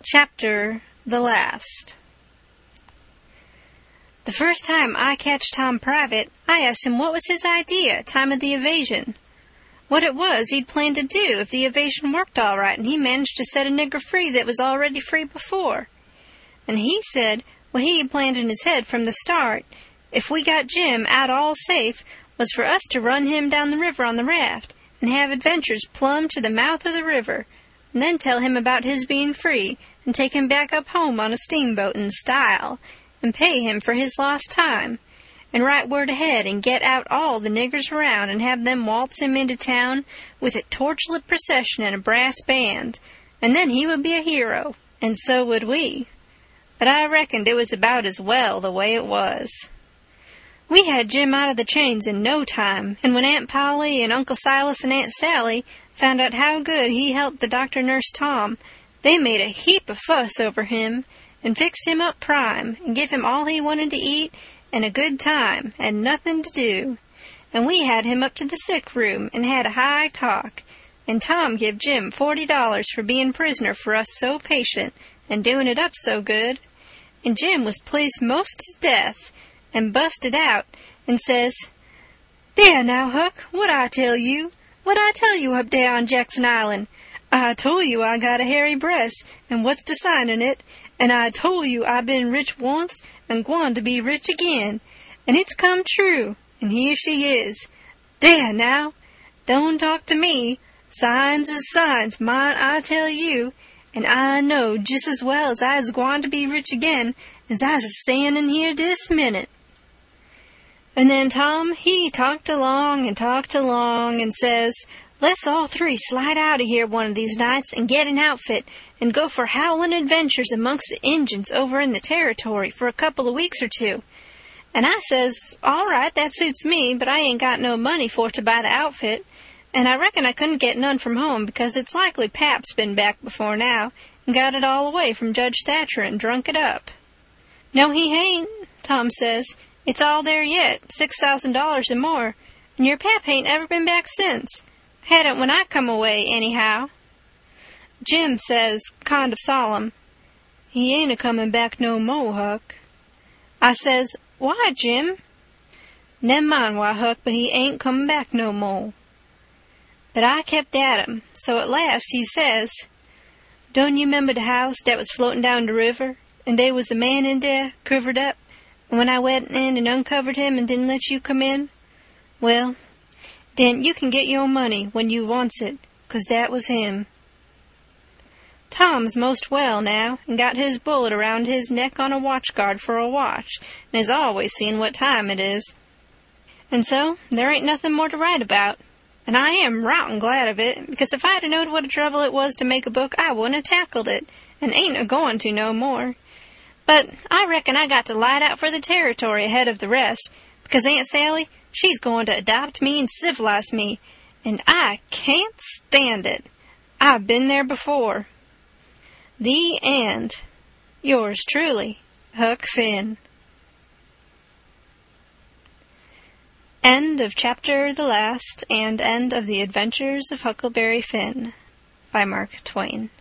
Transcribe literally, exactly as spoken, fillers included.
Chapter the Last. The first time I catched Tom private, I asked him what was his idea, time of the evasion. What it was he'd planned to do if the evasion worked all right and he managed to set a nigger free that was already free before. And he said what he had planned in his head from the start, if we got Jim out all safe, was for us to run him down the river on the raft and have adventures plumb to the mouth of the river, and then tell him about his being free, and take him back up home on a steamboat in style, and pay him for his lost time, and write word ahead and get out all the niggers around and have them waltz him into town with a torchlit procession and a brass band, and then he would be a hero, and so would we. But I reckoned it was about as well the way it was. We had Jim out of the chains in no time, and when Aunt Polly and Uncle Silas and Aunt Sally found out how good he helped the doctor-nurse Tom, they made a heap of fuss over him, and fixed him up prime, and give him all he wanted to eat, and a good time, and nothing to do. And we had him up to the sick room, and had a high talk, and Tom give Jim forty dollars for being prisoner for us so patient, and doing it up so good. And Jim was pleased most to death, and busted out, and says, "There now, Huck, what I tell you? What I tell you up there on Jackson Island? I told you I got a hairy breast, and what's the sign in it? And I told you I been rich once, and gwine to be rich again. And it's come true, and here she is. There now, don't talk to me. Signs is signs, mind I tell you. And I know just as well as I's gwine to be rich again as I's standing here this minute." And then Tom, he talked along and talked along and says, "Let's all three slide out of here one of these nights and get an outfit and go for howling adventures amongst the Injuns over in the territory for a couple of weeks or two." And I says, "All right, that suits me, but I ain't got no money for to buy the outfit, and I reckon I couldn't get none from home because it's likely Pap's been back before now and got it all away from Judge Thatcher and drunk it up." "No, he hain't," Tom says. "It's all there yet, six thousand dollars and more, and your Pap hain't ever been back since. Hadn't when I come away, anyhow." Jim says, kind of solemn, "He ain't a-comin' back no mo', Huck." I says, "Why, Jim?" "Never mind why, Huck, but he ain't comin' back no mo'." But I kept at him, so at last he says, "Don't you 'member the house that was floating down the river, and they was a man in there, covered up, and when I went in and uncovered him and didn't let you come in? Well, then you can get your money when you wants it, 'cause that was him." Tom's most well now, and got his bullet around his neck on a watch-guard for a watch, and is always seeing what time it is. And so there ain't nothing more to write about, and I am rotten glad of it, because if I'd a knowed what a trouble it was to make a book, I wouldn't have tackled it, and ain't a-going to no more. But I reckon I got to light out for the territory ahead of the rest, because Aunt Sally, she's going to adopt me and civilize me, and I can't stand it. I've been there before. The end. Yours truly, Huck Finn. End of Chapter the Last, and end of The Adventures of Huckleberry Finn, by Mark Twain.